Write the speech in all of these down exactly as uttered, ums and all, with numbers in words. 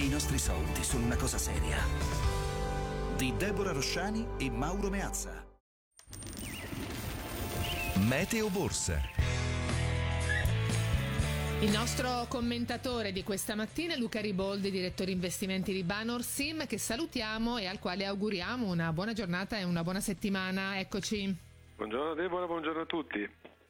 I nostri soldi sono una cosa seria. Di Deborah Rosciani e Mauro Meazza. Meteo Borsa. Il nostro commentatore di questa mattina è Luca Riboldi, direttore investimenti di Banor Sim, che salutiamo e al quale auguriamo una buona giornata e una buona settimana. Eccoci. Buongiorno Deborah, buongiorno a tutti.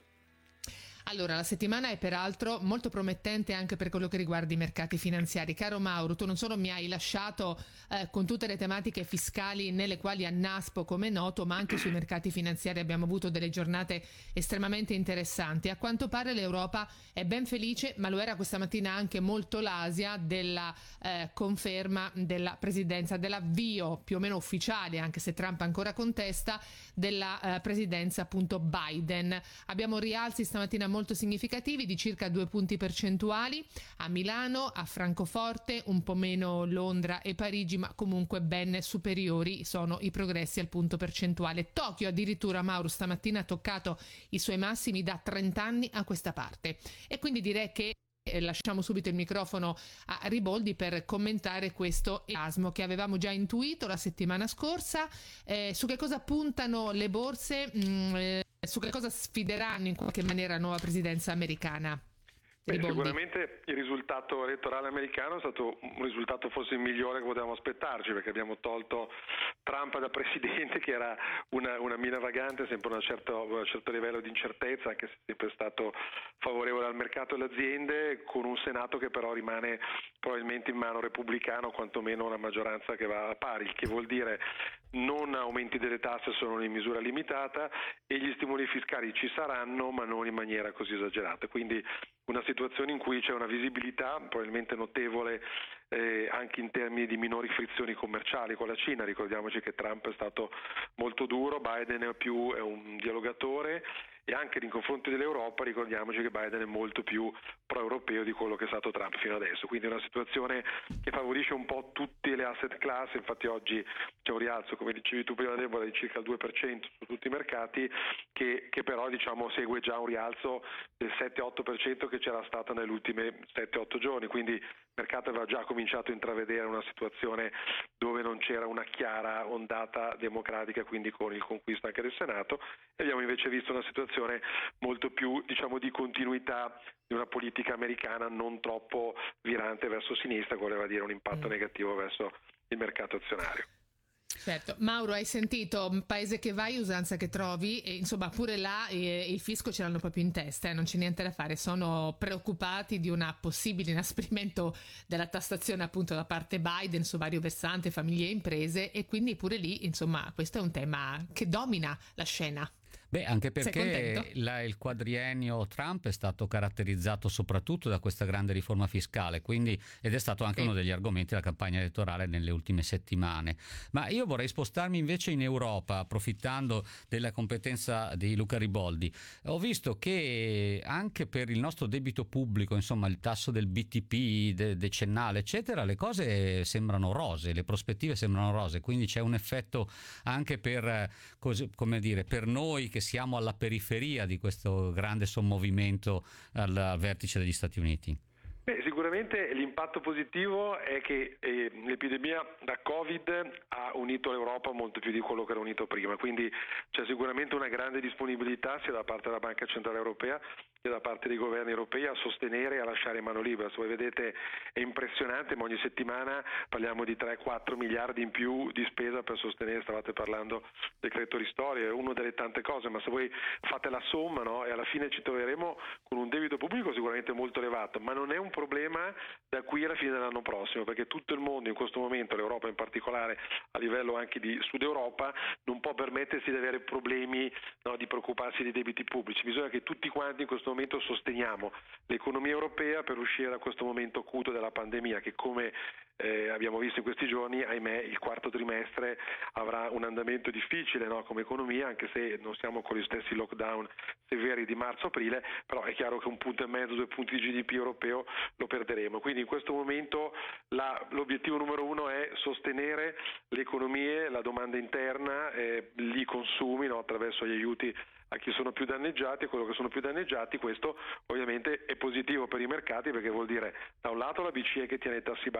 Allora, la settimana è peraltro molto promettente anche per quello che riguarda i mercati finanziari. Caro Mauro, tu non solo mi hai lasciato eh, con tutte le tematiche fiscali nelle quali annaspo, come è noto, ma anche sui mercati finanziari abbiamo avuto delle giornate estremamente interessanti. A quanto pare l'Europa è ben felice, ma lo era questa mattina anche molto l'Asia, della eh, conferma della presidenza, dell'avvio più o meno ufficiale, anche se Trump ancora contesta, della eh, presidenza appunto Biden. Abbiamo rialzi stamattina molto molto significativi di circa due punti percentuali a Milano, a Francoforte, un po' meno Londra e Parigi, ma comunque ben superiori sono i progressi al punto percentuale. Tokyo addirittura, Mauro, stamattina ha toccato i suoi massimi da trenta anni a questa parte, e quindi direi che eh, lasciamo subito il microfono a Riboldi per commentare questo erasmo che avevamo già intuito la settimana scorsa. Eh, su che cosa puntano le borse? Mm, eh, Su che cosa sfideranno in qualche maniera la nuova presidenza americana? Beh, sicuramente il risultato elettorale americano è stato un risultato forse il migliore che potevamo aspettarci, perché abbiamo tolto Trump da presidente, che era una, una mina vagante, sempre una certo, un certo livello di incertezza, anche se è sempre stato favorevole al mercato e alle aziende, con un Senato che però rimane probabilmente in mano repubblicano, o quantomeno una maggioranza che va a pari, il che vuol dire non aumenti delle tasse solo in misura limitata, e gli stimoli fiscali ci saranno, ma non in maniera così esagerata. Quindi una situazione in cui c'è una visibilità probabilmente notevole eh, anche in termini di minori frizioni commerciali con la Cina. Ricordiamoci che Trump è stato molto duro, Biden è più è un dialogatore, e anche nei confronti dell'Europa ricordiamoci che Biden è molto più pro-europeo di quello che è stato Trump fino adesso. Quindi è una situazione che favorisce un po' tutte le asset class. Infatti oggi c'è un rialzo, come dicevi tu prima Deborah, di circa il due per cento su tutti i mercati, che, che però diciamo segue già un rialzo del sette otto per cento che c'era stato nelle ultime sette otto giorni. Quindi il mercato aveva già cominciato a intravedere una situazione dove non c'era una chiara ondata democratica, quindi con il conquisto anche del Senato, e abbiamo invece visto una situazione molto più diciamo di continuità di una politica americana non troppo virante verso sinistra, che voleva dire un impatto mm. negativo verso il mercato azionario. Certo. Mauro, hai sentito, paese che vai, usanza che trovi, e insomma pure là eh, il fisco ce l'hanno proprio in testa, eh, non c'è niente da fare, sono preoccupati di un possibile inasprimento della tassazione appunto da parte Biden su vario versante, famiglie e imprese, e quindi pure lì insomma questo è un tema che domina la scena. Beh, anche perché la, il quadriennio Trump è stato caratterizzato soprattutto da questa grande riforma fiscale, quindi, ed è stato anche sì. uno degli argomenti della campagna elettorale nelle ultime settimane. Ma io vorrei spostarmi invece in Europa, approfittando della competenza di Luca Riboldi. Ho visto che anche per il nostro debito pubblico, insomma il tasso del B T P de- decennale, eccetera, le cose sembrano rose, le prospettive sembrano rose, quindi c'è un effetto anche per, cos- come dire, per noi che siamo alla periferia di questo grande sommovimento al, al vertice degli Stati Uniti. Beh, sicuramente l'impatto positivo è che eh, l'epidemia da Covid ha unito l'Europa molto più di quello che era unito prima, quindi c'è sicuramente una grande disponibilità sia da parte della Banca Centrale Europea che da parte dei governi europei a sostenere e a lasciare mano libera. Se voi vedete è impressionante, ma ogni settimana parliamo di tre quattro miliardi in più di spesa per sostenere, stavate parlando del decreto ristori, è una delle tante cose, ma se voi fate la somma, no, e alla fine ci troveremo con un debito pubblico sicuramente molto elevato, ma non è un problema da qui alla fine dell'anno prossimo, perché tutto il mondo in questo momento, l'Europa in particolare a livello anche di Sud Europa, non può permettersi di avere problemi, no, di preoccuparsi dei debiti pubblici. Bisogna che tutti quanti in questo momento sosteniamo l'economia europea per uscire da questo momento acuto della pandemia, che come eh, abbiamo visto in questi giorni, ahimè, il quarto trimestre avrà un andamento difficile, no, come economia, anche se non siamo con gli stessi lockdown severi di marzo-aprile, però è chiaro che un punto e mezzo, due punti di G D P europeo lo perderemo. Quindi in questo momento la, l'obiettivo numero uno è sostenere le economie, la domanda interna, eh, i consumi, no, attraverso gli aiuti a chi sono più danneggiati e quello che sono più danneggiati. Questo ovviamente è positivo per i mercati, perché vuol dire da un lato la B C E che tiene i tassi bassi, garantisce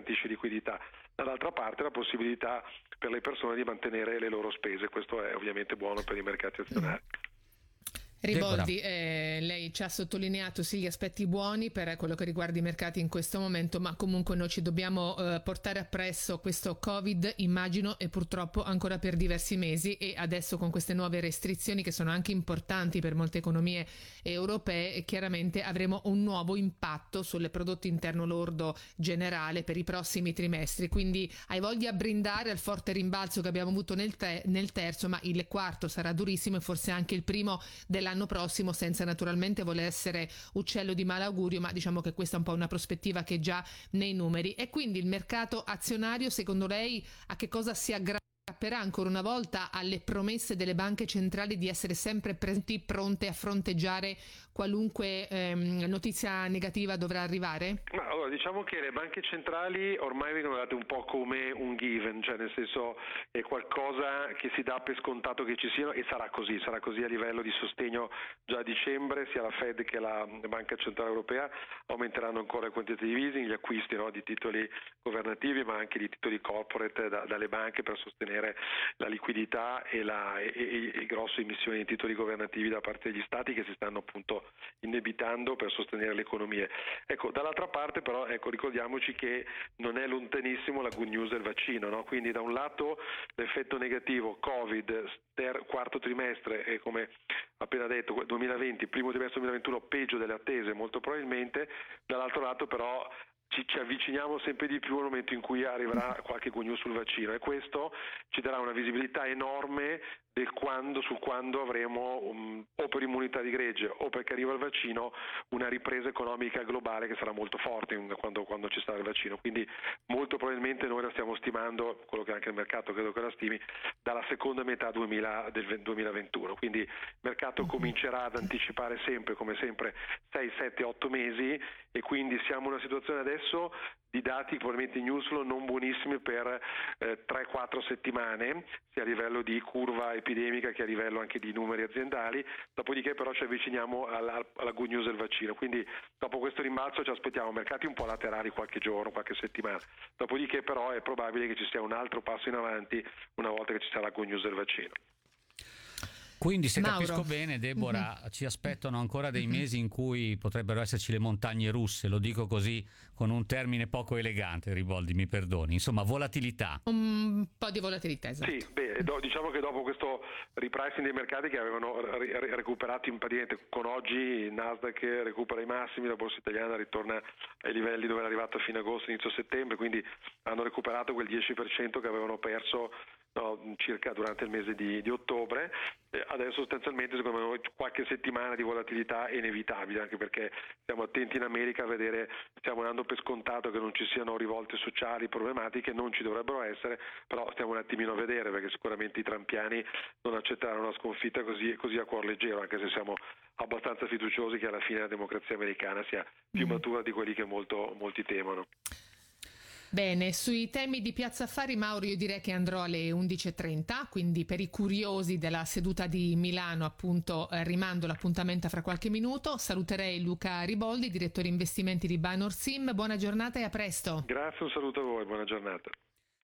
garantisce liquidità. Dall'altra parte la possibilità per le persone di mantenere le loro spese, questo è ovviamente buono per i mercati azionari. Riboldi, eh, lei ci ha sottolineato sì gli aspetti buoni per quello che riguarda i mercati in questo momento, ma comunque noi ci dobbiamo eh, portare appresso questo Covid, immagino, e purtroppo ancora per diversi mesi, e adesso con queste nuove restrizioni che sono anche importanti per molte economie europee, chiaramente avremo un nuovo impatto sul prodotto interno lordo generale per i prossimi trimestri, quindi hai voglia di brindare al forte rimbalzo che abbiamo avuto nel, te- nel terzo, ma il quarto sarà durissimo e forse anche il primo della l'anno prossimo, senza naturalmente voler essere uccello di malaugurio, ma diciamo che questa è un po' una prospettiva che è già nei numeri. E quindi il mercato azionario, secondo lei, a che cosa si aggrapperà ancora una volta? Alle promesse delle banche centrali di essere sempre presenti, pronte a fronteggiare qualunque ehm, notizia negativa dovrà arrivare? Ma allora, diciamo che le banche centrali ormai vengono date un po' come un given, cioè nel senso è qualcosa che si dà per scontato che ci siano, e sarà così, sarà così a livello di sostegno già a dicembre. Sia la Fed che la Banca Centrale Europea aumenteranno ancora il quantitative easing, gli acquisti, no, di titoli governativi ma anche di titoli corporate da, dalle banche per sostenere la liquidità e la e, e, e grosse emissioni di titoli governativi da parte degli stati che si stanno appunto indebitando per sostenere le economie. Ecco, dall'altra parte però ecco, ricordiamoci che non è lontanissimo la good news del vaccino, no? Quindi da un lato l'effetto negativo Covid, ter- quarto trimestre e come appena detto duemilaventi, primo trimestre duemilaventuno peggio delle attese molto probabilmente, dall'altro lato però Ci, ci avviciniamo sempre di più al momento in cui arriverà qualche good news sul vaccino, e questo ci darà una visibilità enorme del quando, sul quando avremo um, o per immunità di gregge o perché arriva il vaccino una ripresa economica globale che sarà molto forte in, quando, quando ci sarà il vaccino. Quindi molto probabilmente noi la stiamo stimando, quello che anche il mercato credo che la stimi, dalla seconda metà duemila, del duemilaventuno. Quindi il mercato comincerà ad anticipare sempre, come sempre, sei, sette, otto mesi, e quindi siamo in una situazione adesso di dati probabilmente news flow non buonissimi per eh, tre quattro settimane, sia a livello di curva epidemica che a livello anche di numeri aziendali. Dopodiché però ci avviciniamo alla, alla good news del vaccino, quindi dopo questo rimbalzo ci aspettiamo mercati un po' laterali qualche giorno, qualche settimana, dopodiché però è probabile che ci sia un altro passo in avanti una volta che ci sarà la good news del vaccino. Quindi se Mauro. capisco bene, Deborah, mm-hmm. ci aspettano ancora dei mm-hmm. mesi in cui potrebbero esserci le montagne russe, lo dico così con un termine poco elegante, Riboldi, mi perdoni, insomma volatilità. Un po' di volatilità, esatto. Sì, beh, do, diciamo che dopo questo repricing dei mercati che avevano ri- ri- recuperato impariamente, con oggi il Nasdaq recupera i massimi, la borsa italiana ritorna ai livelli dove era arrivata a fine agosto, inizio settembre, quindi hanno recuperato quel dieci per cento che avevano perso no, circa durante il mese di, di ottobre. Eh, adesso sostanzialmente secondo me qualche settimana di volatilità è inevitabile, anche perché stiamo attenti in America a vedere, stiamo dando per scontato che non ci siano rivolte sociali problematiche, non ci dovrebbero essere, però stiamo un attimino a vedere, perché sicuramente i trampiani non accetteranno una sconfitta così, così a cuor leggero, anche se siamo abbastanza fiduciosi che alla fine la democrazia americana sia più mm. matura di quelli che molto, molti temono. Bene, sui temi di Piazza Affari, Mauro, io direi che andrò alle undici e trenta, quindi per i curiosi della seduta di Milano appunto eh, rimando l'appuntamento fra qualche minuto. Saluterei Luca Riboldi, direttore investimenti di Binor Sim. Buona giornata e a presto. Grazie, un saluto a voi, buona giornata.